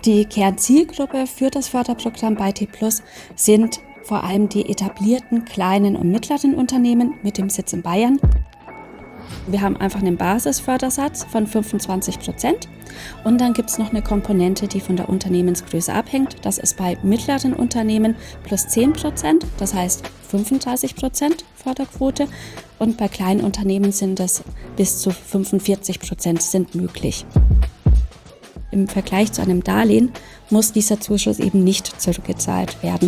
Die Kernzielgruppe für das Förderprogramm bei T+ sind vor allem die etablierten kleinen und mittleren Unternehmen mit dem Sitz in Bayern. Wir haben einfach einen Basisfördersatz von 25% und dann gibt es noch eine Komponente, die von der Unternehmensgröße abhängt. Das ist bei mittleren Unternehmen plus 10%, das heißt 35% Förderquote, und bei kleinen Unternehmen sind es bis zu 45% sind möglich. Im Vergleich zu einem Darlehen muss dieser Zuschuss eben nicht zurückgezahlt werden.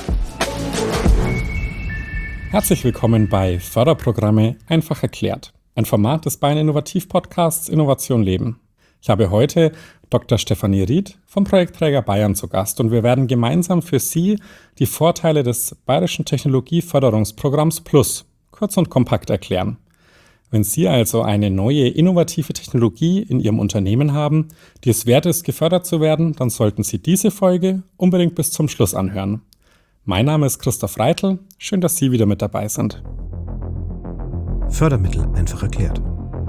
Herzlich willkommen bei Förderprogramme einfach erklärt. Ein Format des Bayern Innovativ-Podcasts Innovation Leben. Ich habe heute Dr. Stefanie Ried vom Projektträger Bayern zu Gast und wir werden gemeinsam für Sie die Vorteile des Bayerischen Technologieförderungsprogramms Plus kurz und kompakt erklären. Wenn Sie also eine neue innovative Technologie in Ihrem Unternehmen haben, die es wert ist, gefördert zu werden, dann sollten Sie diese Folge unbedingt bis zum Schluss anhören. Mein Name ist Christoph Reitl. Schön, dass Sie wieder mit dabei sind. Fördermittel einfach erklärt.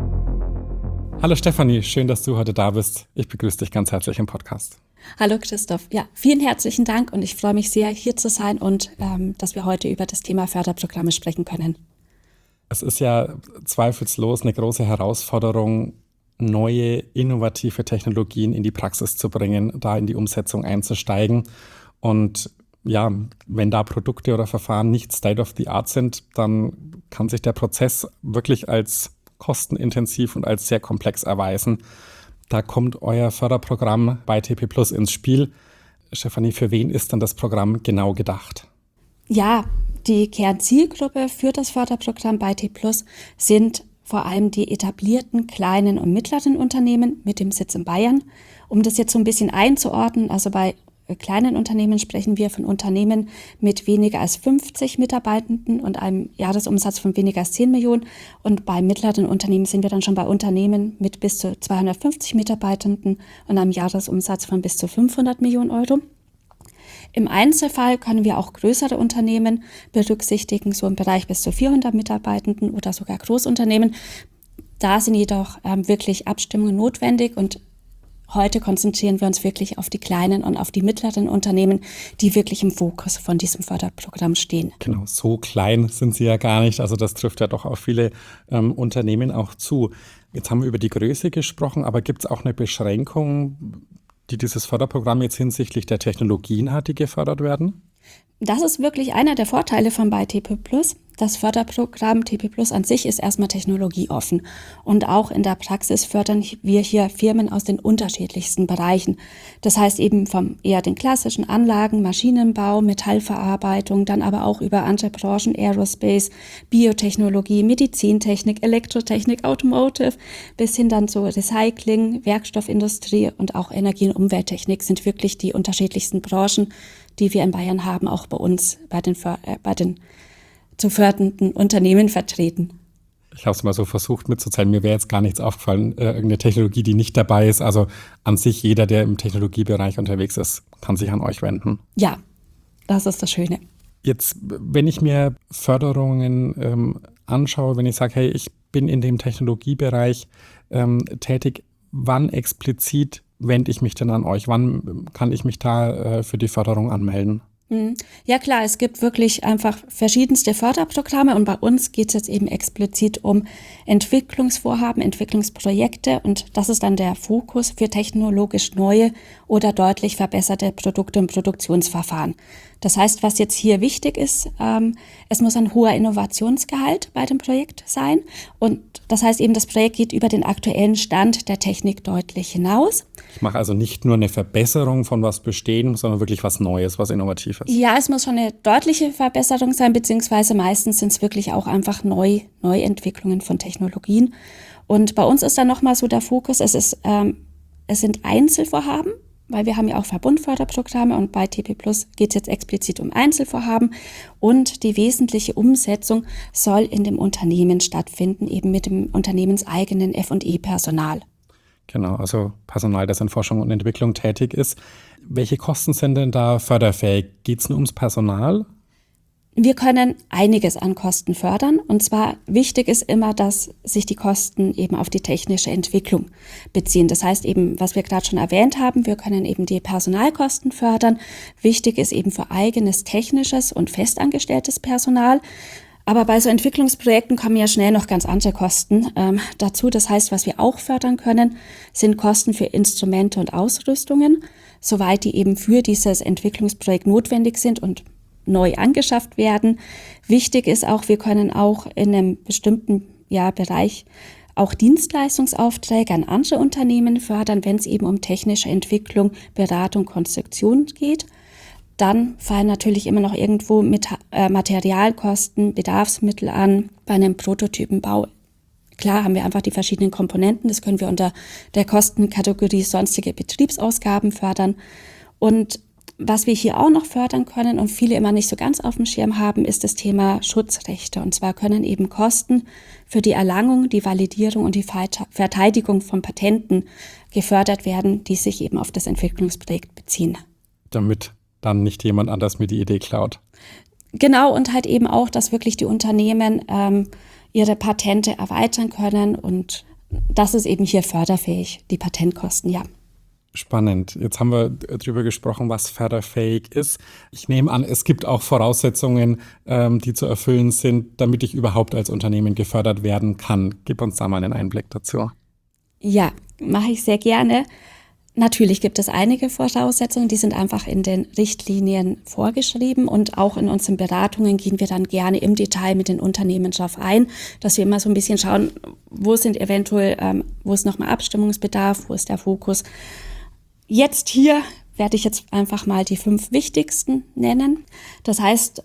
Hallo Stefanie, schön, dass du heute da bist. Ich begrüße dich ganz herzlich im Podcast. Hallo Christoph. Ja, vielen herzlichen Dank und ich freue mich sehr, hier zu sein und dass wir heute über das Thema Förderprogramme sprechen können. Es ist ja zweifellos eine große Herausforderung, neue, innovative Technologien in die Praxis zu bringen, da in die Umsetzung einzusteigen. Und ja, wenn da Produkte oder Verfahren nicht State of the Art sind, dann kann sich der Prozess wirklich als kostenintensiv und als sehr komplex erweisen. Da kommt euer Förderprogramm bei TP Plus ins Spiel. Stefanie, für wen ist denn das Programm genau gedacht? Ja, die Kernzielgruppe für das Förderprogramm bei T+ sind vor allem die etablierten kleinen und mittleren Unternehmen mit dem Sitz in Bayern. Um das jetzt so ein bisschen einzuordnen, also bei kleinen Unternehmen sprechen wir von Unternehmen mit weniger als 50 Mitarbeitenden und einem Jahresumsatz von weniger als 10 Millionen. Und bei mittleren Unternehmen sind wir dann schon bei Unternehmen mit bis zu 250 Mitarbeitenden und einem Jahresumsatz von bis zu 500 Millionen Euro. Im Einzelfall können wir auch größere Unternehmen berücksichtigen, so im Bereich bis zu 400 Mitarbeitenden oder sogar Großunternehmen. Da sind jedoch wirklich Abstimmungen notwendig und heute konzentrieren wir uns wirklich auf die kleinen und auf die mittleren Unternehmen, die wirklich im Fokus von diesem Förderprogramm stehen. Genau, so klein sind sie ja gar nicht. Also das trifft ja doch auf viele Unternehmen auch zu. Jetzt haben wir über die Größe gesprochen, aber gibt es auch eine Beschränkung, die dieses Förderprogramm jetzt hinsichtlich der Technologien hat, die gefördert werden? Das ist wirklich einer der Vorteile von bei TP+. Das Förderprogramm TP+ an sich ist erstmal technologieoffen. Und auch in der Praxis fördern wir hier Firmen aus den unterschiedlichsten Bereichen. Das heißt eben vom eher den klassischen Anlagen, Maschinenbau, Metallverarbeitung, dann aber auch über andere Branchen, Aerospace, Biotechnologie, Medizintechnik, Elektrotechnik, Automotive, bis hin dann zu Recycling, Werkstoffindustrie und auch Energie- und Umwelttechnik sind wirklich die unterschiedlichsten Branchen, die wir in Bayern haben, auch bei uns, bei den zu fördernden Unternehmen vertreten. Ich habe es mal so versucht mitzuzählen. Mir wäre jetzt gar nichts aufgefallen, irgendeine Technologie, die nicht dabei ist. Also an sich jeder, der im Technologiebereich unterwegs ist, kann sich an euch wenden. Ja, das ist das Schöne. Jetzt, wenn ich mir Förderungen anschaue, wenn ich sage, hey, ich bin in dem Technologiebereich tätig, wann explizit wende ich mich denn an euch? Wann kann ich mich da für die Förderung anmelden? Ja klar, es gibt wirklich einfach verschiedenste Förderprogramme und bei uns geht es jetzt eben explizit um Entwicklungsvorhaben, Entwicklungsprojekte und das ist dann der Fokus für technologisch neue oder deutlich verbesserte Produkte und Produktionsverfahren. Das heißt, was jetzt hier wichtig ist, es muss ein hoher Innovationsgehalt bei dem Projekt sein und das heißt eben, das Projekt geht über den aktuellen Stand der Technik deutlich hinaus. Ich mache also nicht nur eine Verbesserung von was Bestehendem, sondern wirklich was Neues, was Innovatives. Ja, es muss schon eine deutliche Verbesserung sein, beziehungsweise meistens sind es wirklich auch einfach Neuentwicklungen von Technologien. Und bei uns ist dann nochmal so der Fokus, es sind Einzelvorhaben, weil wir haben ja auch Verbundförderprogramme und bei TP Plus geht es jetzt explizit um Einzelvorhaben und die wesentliche Umsetzung soll in dem Unternehmen stattfinden, eben mit dem unternehmenseigenen F&E-Personal. Genau, also Personal, das in Forschung und Entwicklung tätig ist. Welche Kosten sind denn da förderfähig? Geht es nur ums Personal? Wir können einiges an Kosten fördern, und zwar wichtig ist immer, dass sich die Kosten eben auf die technische Entwicklung beziehen. Das heißt eben, was wir gerade schon erwähnt haben, wir können eben die Personalkosten fördern. Wichtig ist eben für eigenes technisches und festangestelltes Personal. Aber bei so Entwicklungsprojekten kommen ja schnell noch ganz andere Kosten dazu. Das heißt, was wir auch fördern können, sind Kosten für Instrumente und Ausrüstungen, soweit die eben für dieses Entwicklungsprojekt notwendig sind und neu angeschafft werden. Wichtig ist auch, wir können auch in einem bestimmten Bereich auch Dienstleistungsaufträge an andere Unternehmen fördern, wenn es eben um technische Entwicklung, Beratung, Konstruktion geht. Dann fallen natürlich immer noch irgendwo Materialkosten, Bedarfsmittel an. Bei einem Prototypenbau, klar, haben wir einfach die verschiedenen Komponenten. Das können wir unter der Kostenkategorie sonstige Betriebsausgaben fördern. Und was wir hier auch noch fördern können und viele immer nicht so ganz auf dem Schirm haben, ist das Thema Schutzrechte. Und zwar können eben Kosten für die Erlangung, die Validierung und die Verteidigung von Patenten gefördert werden, die sich eben auf das Entwicklungsprojekt beziehen. Damit dann nicht jemand anders mir die Idee klaut. Genau, und halt eben auch, dass wirklich die Unternehmen ihre Patente erweitern können, und das ist eben hier förderfähig, die Patentkosten, ja. Spannend. Jetzt haben wir darüber gesprochen, was förderfähig ist. Ich nehme an, es gibt auch Voraussetzungen, die zu erfüllen sind, damit ich überhaupt als Unternehmen gefördert werden kann. Gib uns da mal einen Einblick dazu. Ja, mache ich sehr gerne. Natürlich gibt es einige Voraussetzungen, die sind einfach in den Richtlinien vorgeschrieben, und auch in unseren Beratungen gehen wir dann gerne im Detail mit den Unternehmen drauf ein, dass wir immer so ein bisschen schauen, wo sind eventuell, wo ist nochmal Abstimmungsbedarf, wo ist der Fokus. Jetzt hier werde ich jetzt einfach mal die 5 wichtigsten nennen. Das heißt,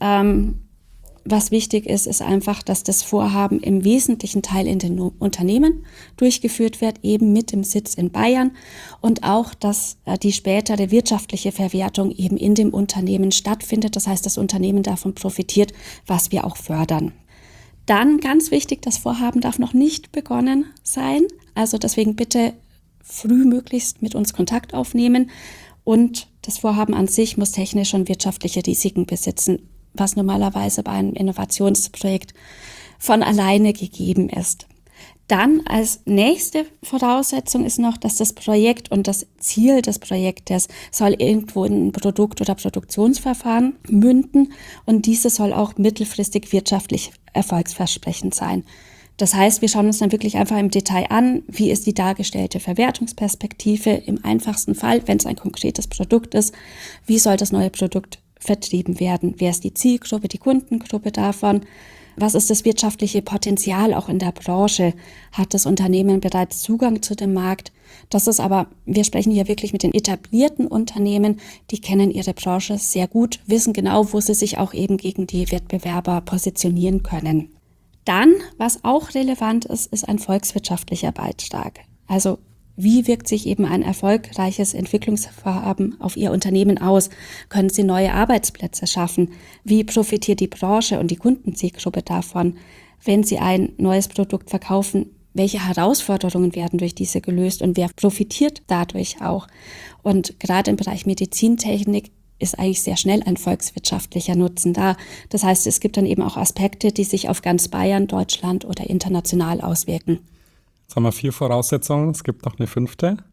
was wichtig ist, ist einfach, dass das Vorhaben im wesentlichen Teil in den Unternehmen durchgeführt wird, eben mit dem Sitz in Bayern, und auch, dass die spätere wirtschaftliche Verwertung eben in dem Unternehmen stattfindet. Das heißt, das Unternehmen davon profitiert, was wir auch fördern. Dann ganz wichtig, das Vorhaben darf noch nicht begonnen sein. Also deswegen bitte frühmöglichst mit uns Kontakt aufnehmen, und das Vorhaben an sich muss technische und wirtschaftliche Risiken besitzen, was normalerweise bei einem Innovationsprojekt von alleine gegeben ist. Dann als nächste Voraussetzung ist noch, dass das Projekt und das Ziel des Projektes soll irgendwo in ein Produkt- oder Produktionsverfahren münden, und dieses soll auch mittelfristig wirtschaftlich erfolgsversprechend sein. Das heißt, wir schauen uns dann wirklich einfach im Detail an, wie ist die dargestellte Verwertungsperspektive im einfachsten Fall, wenn es ein konkretes Produkt ist, wie soll das neue Produkt vertrieben werden, wer ist die Zielgruppe, die Kundengruppe davon, was ist das wirtschaftliche Potenzial auch in der Branche, hat das Unternehmen bereits Zugang zu dem Markt. Das ist aber, wir sprechen hier wirklich mit den etablierten Unternehmen, die kennen ihre Branche sehr gut, wissen genau, wo sie sich auch eben gegen die Wettbewerber positionieren können. Dann, was auch relevant ist, ist ein volkswirtschaftlicher Beitrag. Also wie wirkt sich eben ein erfolgreiches Entwicklungsvorhaben auf Ihr Unternehmen aus? Können Sie neue Arbeitsplätze schaffen? Wie profitiert die Branche und die Kundenzielgruppe davon? Wenn Sie ein neues Produkt verkaufen, welche Herausforderungen werden durch diese gelöst und wer profitiert dadurch auch? Und gerade im Bereich Medizintechnik ist eigentlich sehr schnell ein volkswirtschaftlicher Nutzen da. Das heißt, es gibt dann eben auch Aspekte, die sich auf ganz Bayern, Deutschland oder international auswirken. Jetzt haben wir 4 Voraussetzungen, es gibt noch eine 5.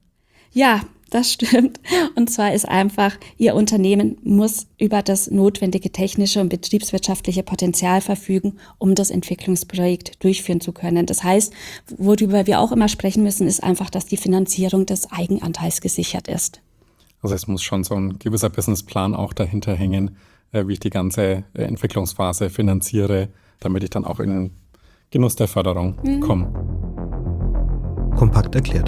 Ja, das stimmt. Und zwar ist einfach, Ihr Unternehmen muss über das notwendige technische und betriebswirtschaftliche Potenzial verfügen, um das Entwicklungsprojekt durchführen zu können. Das heißt, worüber wir auch immer sprechen müssen, ist einfach, dass die Finanzierung des Eigenanteils gesichert ist. Also es muss schon so ein gewisser Businessplan auch dahinter hängen, wie ich die ganze Entwicklungsphase finanziere, damit ich dann auch in den Genuss der Förderung komme. Kompakt erklärt.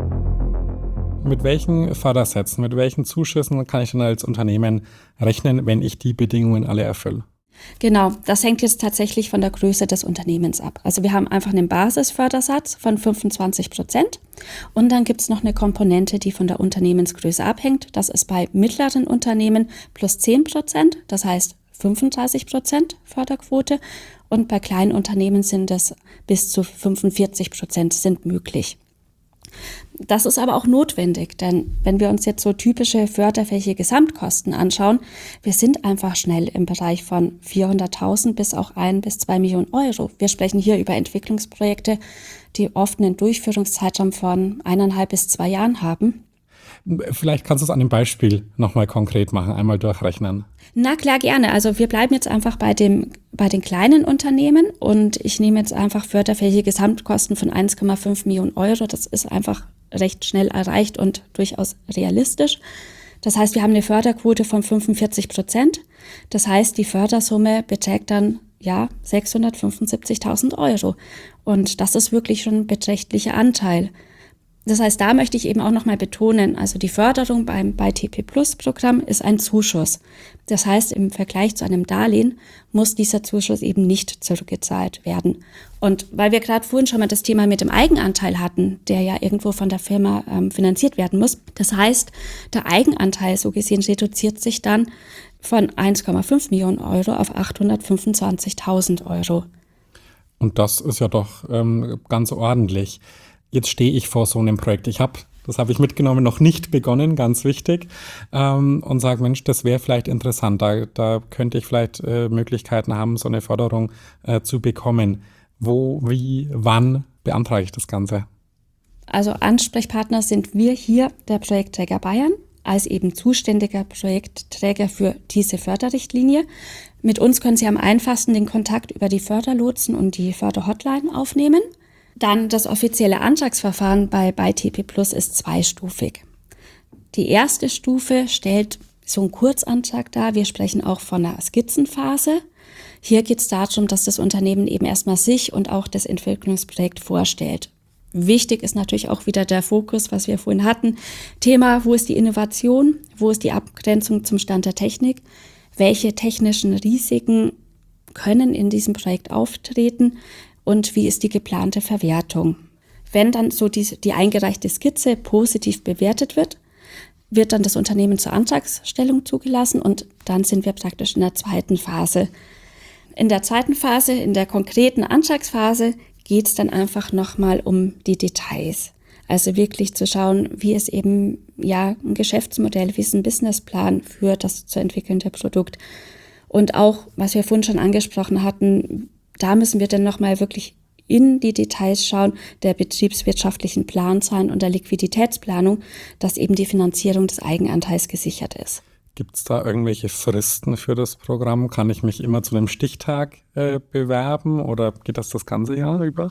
Mit welchen Fördersätzen, mit welchen Zuschüssen kann ich denn als Unternehmen rechnen, wenn ich die Bedingungen alle erfülle? Genau, das hängt jetzt tatsächlich von der Größe des Unternehmens ab. Also wir haben einfach einen Basisfördersatz von 25% und dann gibt es noch eine Komponente, die von der Unternehmensgröße abhängt. Das ist bei mittleren Unternehmen plus 10%, das heißt 35% Förderquote, und bei kleinen Unternehmen sind es bis zu 45% sind möglich. Das ist aber auch notwendig, denn wenn wir uns jetzt so typische förderfähige Gesamtkosten anschauen, wir sind einfach schnell im Bereich von 400.000 bis auch 1 bis 2 Millionen Euro. Wir sprechen hier über Entwicklungsprojekte, die oft einen Durchführungszeitraum von 1,5 bis 2 Jahren haben. Vielleicht kannst du es an dem Beispiel nochmal konkret machen, einmal durchrechnen. Na klar, gerne. Also wir bleiben jetzt einfach bei den kleinen Unternehmen und ich nehme jetzt einfach förderfähige Gesamtkosten von 1,5 Millionen Euro. Das ist einfach recht schnell erreicht und durchaus realistisch. Das heißt, wir haben eine Förderquote von 45%. Das heißt, die Fördersumme beträgt dann 675.000 Euro. Und das ist wirklich schon ein beträchtlicher Anteil. Das heißt, da möchte ich eben auch nochmal betonen, also die Förderung bei TP-Plus-Programm ist ein Zuschuss. Das heißt, im Vergleich zu einem Darlehen muss dieser Zuschuss eben nicht zurückgezahlt werden. Und weil wir gerade vorhin schon mal das Thema mit dem Eigenanteil hatten, der ja irgendwo von der Firma finanziert werden muss. Das heißt, der Eigenanteil so gesehen reduziert sich dann von 1,5 Millionen Euro auf 825.000 Euro. Und das ist ja doch ganz ordentlich. Jetzt stehe ich vor so einem Projekt. Das habe ich mitgenommen, noch nicht begonnen, ganz wichtig, und sage, Mensch, das wäre vielleicht interessant. Da könnte ich vielleicht Möglichkeiten haben, so eine Förderung zu bekommen. Wo, wie, wann beantrage ich das Ganze? Also Ansprechpartner sind wir hier, der Projektträger Bayern, als eben zuständiger Projektträger für diese Förderrichtlinie. Mit uns können Sie am einfachsten den Kontakt über die Förderlotsen und die Förderhotline aufnehmen. Dann das offizielle Antragsverfahren bei TP Plus ist zweistufig. Die erste Stufe stellt so einen Kurzantrag dar. Wir sprechen auch von einer Skizzenphase. Hier geht es darum, dass das Unternehmen eben erstmal sich und auch das Entwicklungsprojekt vorstellt. Wichtig ist natürlich auch wieder der Fokus, was wir vorhin hatten. Thema, wo ist die Innovation? Wo ist die Abgrenzung zum Stand der Technik? Welche technischen Risiken können in diesem Projekt auftreten? Und wie ist die geplante Verwertung? Wenn dann so die eingereichte Skizze positiv bewertet wird, wird dann das Unternehmen zur Antragsstellung zugelassen und dann sind wir praktisch in der zweiten Phase. In der zweiten Phase, in der konkreten Antragsphase, geht es dann einfach nochmal um die Details. Also wirklich zu schauen, wie ist eben ein Geschäftsmodell, wie ist ein Businessplan für das zu entwickelnde Produkt. Und auch, was wir vorhin schon angesprochen hatten, da müssen wir dann nochmal wirklich in die Details schauen, der betriebswirtschaftlichen Planzahlen und der Liquiditätsplanung, dass eben die Finanzierung des Eigenanteils gesichert ist. Gibt es da irgendwelche Fristen für das Programm? Kann ich mich immer zu einem Stichtag bewerben oder geht das ganze Jahr über?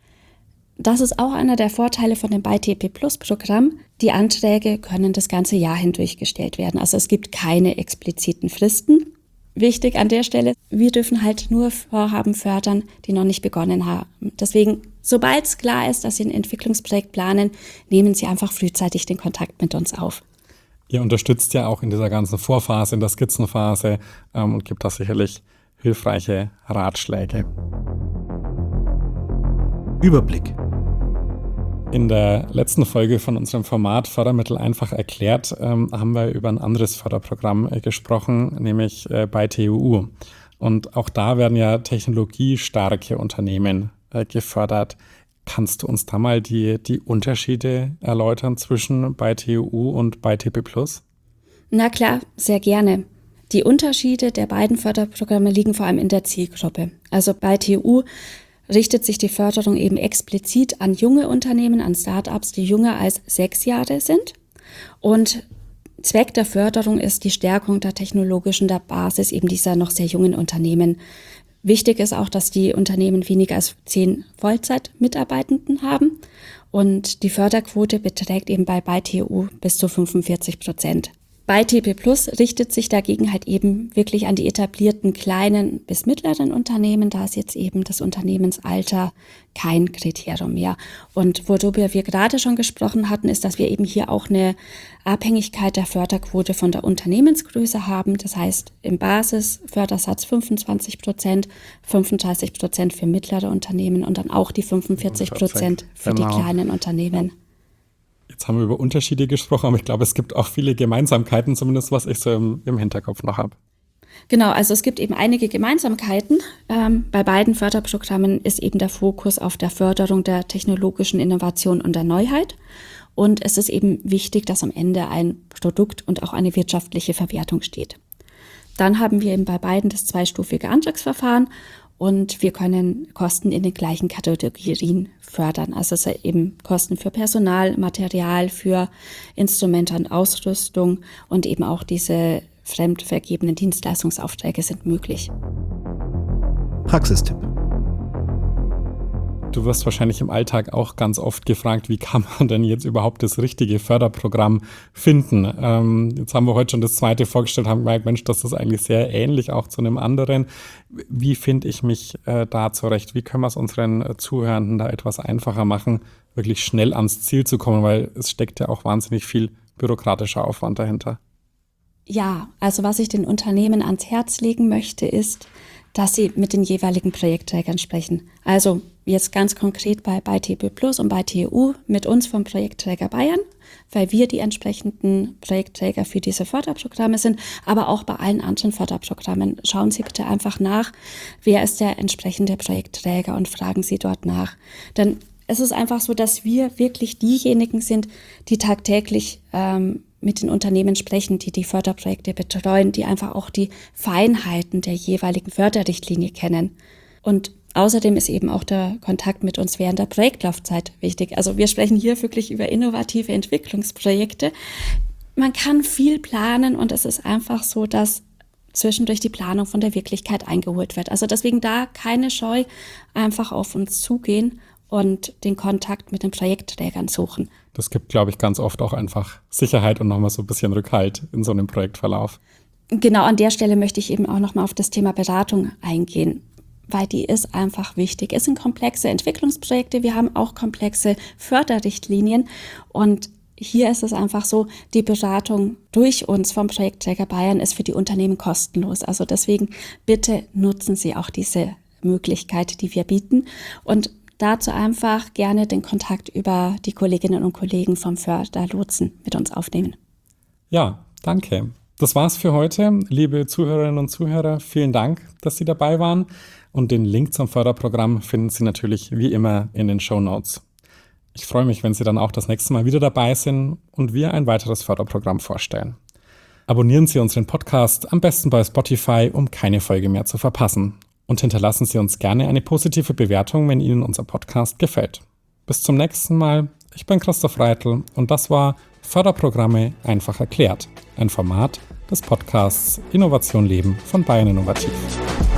Das ist auch einer der Vorteile von dem BayTP-Plus-Programm. Die Anträge können das ganze Jahr hindurch gestellt werden. Also es gibt keine expliziten Fristen. Wichtig an der Stelle, wir dürfen halt nur Vorhaben fördern, die noch nicht begonnen haben. Deswegen, sobald es klar ist, dass Sie ein Entwicklungsprojekt planen, nehmen Sie einfach frühzeitig den Kontakt mit uns auf. Ihr unterstützt ja auch in dieser ganzen Vorphase, in der Skizzenphase und gibt da sicherlich hilfreiche Ratschläge. Überblick. In der letzten Folge von unserem Format Fördermittel einfach erklärt, haben wir über ein anderes Förderprogramm gesprochen, nämlich bei TUU. Und auch da werden ja technologiestarke Unternehmen gefördert. Kannst du uns da mal die Unterschiede erläutern zwischen bei TUU und bei TP+? Na klar, sehr gerne. Die Unterschiede der beiden Förderprogramme liegen vor allem in der Zielgruppe. Also bei TUU richtet sich die Förderung eben explizit an junge Unternehmen, an Start-ups, die jünger als 6 Jahre sind. Und Zweck der Förderung ist die Stärkung der technologischen Basis eben dieser noch sehr jungen Unternehmen. Wichtig ist auch, dass die Unternehmen weniger als 10 Vollzeit-Mitarbeitenden haben. Und die Förderquote beträgt eben bei TUU bis zu 45%. Bei TP Plus richtet sich dagegen halt eben wirklich an die etablierten kleinen bis mittleren Unternehmen. Da ist jetzt eben das Unternehmensalter kein Kriterium mehr. Und worüber wir gerade schon gesprochen hatten, ist, dass wir eben hier auch eine Abhängigkeit der Förderquote von der Unternehmensgröße haben. Das heißt, im Basisfördersatz 25%, 35% für mittlere Unternehmen und dann auch die 45% für die kleinen Unternehmen. Jetzt haben wir über Unterschiede gesprochen, aber ich glaube, es gibt auch viele Gemeinsamkeiten, zumindest was ich so im Hinterkopf noch habe. Genau, also es gibt eben einige Gemeinsamkeiten. Bei beiden Förderprogrammen ist eben der Fokus auf der Förderung der technologischen Innovation und der Neuheit. Und es ist eben wichtig, dass am Ende ein Produkt und auch eine wirtschaftliche Verwertung steht. Dann haben wir eben bei beiden das zweistufige Antragsverfahren und wir können Kosten in den gleichen Kategorien fördern. Also es sind eben Kosten für Personal, Material, für Instrumente und Ausrüstung und eben auch diese fremdvergebenen Dienstleistungsaufträge sind möglich. Praxistipp. Du wirst wahrscheinlich im Alltag auch ganz oft gefragt, wie kann man denn jetzt überhaupt das richtige Förderprogramm finden? Jetzt haben wir heute schon das zweite vorgestellt, haben gemerkt, Mensch, das ist eigentlich sehr ähnlich auch zu einem anderen. Wie finde ich mich da zurecht? Wie können wir es unseren Zuhörenden da etwas einfacher machen, wirklich schnell ans Ziel zu kommen? Weil es steckt ja auch wahnsinnig viel bürokratischer Aufwand dahinter. Ja, also was ich den Unternehmen ans Herz legen möchte, ist, dass sie mit den jeweiligen Projektträgern sprechen. Also jetzt ganz konkret bei TB Plus und bei TU mit uns vom Projektträger Bayern, weil wir die entsprechenden Projektträger für diese Förderprogramme sind, aber auch bei allen anderen Förderprogrammen. Schauen Sie bitte einfach nach, wer ist der entsprechende Projektträger und fragen Sie dort nach. Denn es ist einfach so, dass wir wirklich diejenigen sind, die tagtäglich mit den Unternehmen sprechen, die die Förderprojekte betreuen, die einfach auch die Feinheiten der jeweiligen Förderrichtlinie kennen. Und außerdem ist eben auch der Kontakt mit uns während der Projektlaufzeit wichtig. Also wir sprechen hier wirklich über innovative Entwicklungsprojekte. Man kann viel planen und es ist einfach so, dass zwischendurch die Planung von der Wirklichkeit eingeholt wird. Also deswegen da keine Scheu, einfach auf uns zugehen und den Kontakt mit den Projektträgern suchen. Das gibt, glaube ich, ganz oft auch einfach Sicherheit und nochmal so ein bisschen Rückhalt in so einem Projektverlauf. Genau, an der Stelle möchte ich eben auch nochmal auf das Thema Beratung eingehen, weil die ist einfach wichtig. Es sind komplexe Entwicklungsprojekte, wir haben auch komplexe Förderrichtlinien und hier ist es einfach so, die Beratung durch uns vom Projektträger Bayern ist für die Unternehmen kostenlos. Also deswegen bitte nutzen Sie auch diese Möglichkeit, die wir bieten und dazu einfach gerne den Kontakt über die Kolleginnen und Kollegen vom Förderlotsen mit uns aufnehmen. Ja, danke. Das war's für heute. Liebe Zuhörerinnen und Zuhörer, vielen Dank, dass Sie dabei waren. Und den Link zum Förderprogramm finden Sie natürlich wie immer in den Shownotes. Ich freue mich, wenn Sie dann auch das nächste Mal wieder dabei sind und wir ein weiteres Förderprogramm vorstellen. Abonnieren Sie unseren Podcast am besten bei Spotify, um keine Folge mehr zu verpassen. Und hinterlassen Sie uns gerne eine positive Bewertung, wenn Ihnen unser Podcast gefällt. Bis zum nächsten Mal. Ich bin Christoph Reitl und das war Förderprogramme einfach erklärt. Ein Format des Podcasts Innovation Leben von Bayern Innovativ.